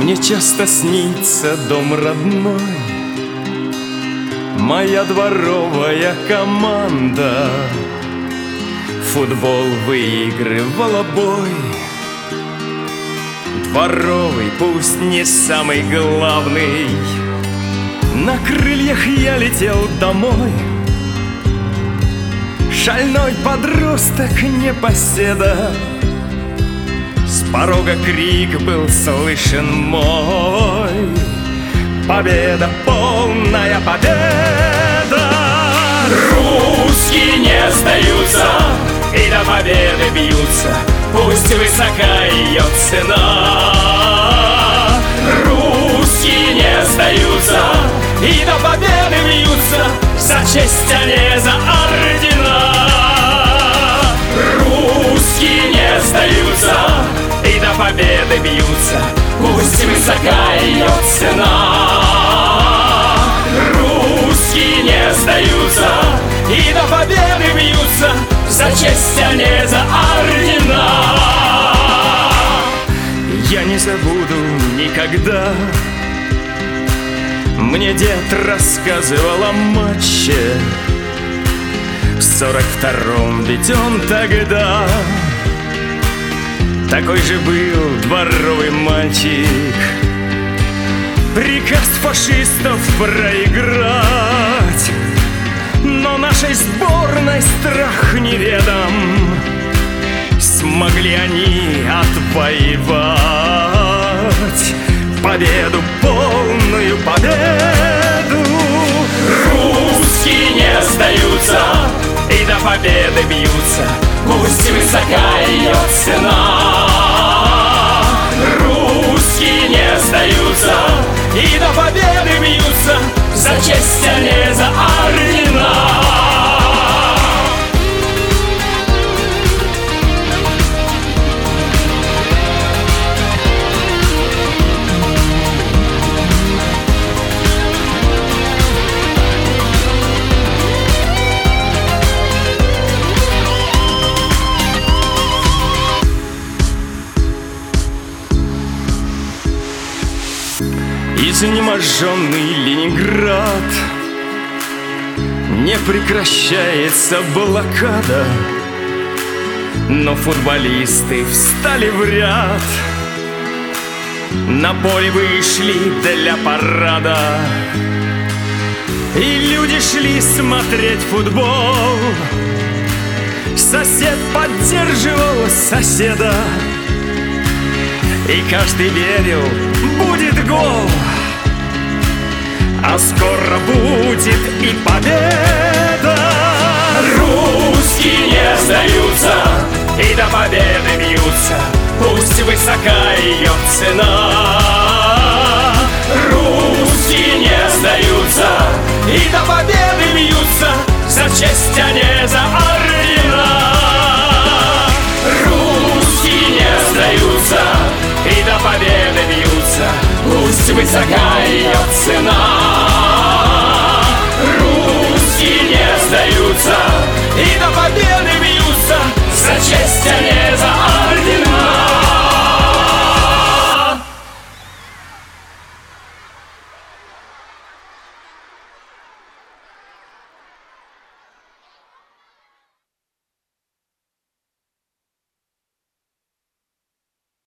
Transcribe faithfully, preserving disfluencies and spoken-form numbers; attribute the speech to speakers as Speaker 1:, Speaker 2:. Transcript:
Speaker 1: Мне часто снится дом родной, моя дворовая команда. Футбол выигрывала бой. Дворовый, пусть не самый главный, на крыльях я летел домой. Шальной подросток непоседа, с порога крик был слышен мой: победа, полная победа! Русские не сдаются и до победы бьются, пусть высока ее цена. Русские не сдаются и до победы бьются, за честь, а не за ордена. Русские не сдаются и до победы бьются, пусть высока ее цена. Русские не сдаются и до победы бьются, за честь, а не за ордена. Я не забуду никогда, мне дед рассказывал о матче в сорок втором, ведь он тогда такой же был дворовый мальчик. Приказ фашистов проиграть, но нашей сборной страх неведом. Смогли они отвоевать победу, полную победу. Русские не сдаются и до победы бьются, пусть высока ее цена. Русские не сдаются и до победы бьются, за честь, а не за ордена. Изнеможенный Ленинград, не прекращается блокада, но футболисты встали в ряд, на поле вышли для парада, и люди шли смотреть футбол. Сосед поддерживал соседа, и каждый верил, будет гол. А скоро будет и победа. Русские не сдаются и до победы бьются, пусть высока ее цена. Русские не сдаются и до победы бьются, за честь, а не за ордена. Русские не сдаются и до победы бьются, пусть высока ее цена. Русские не сдаются и до победы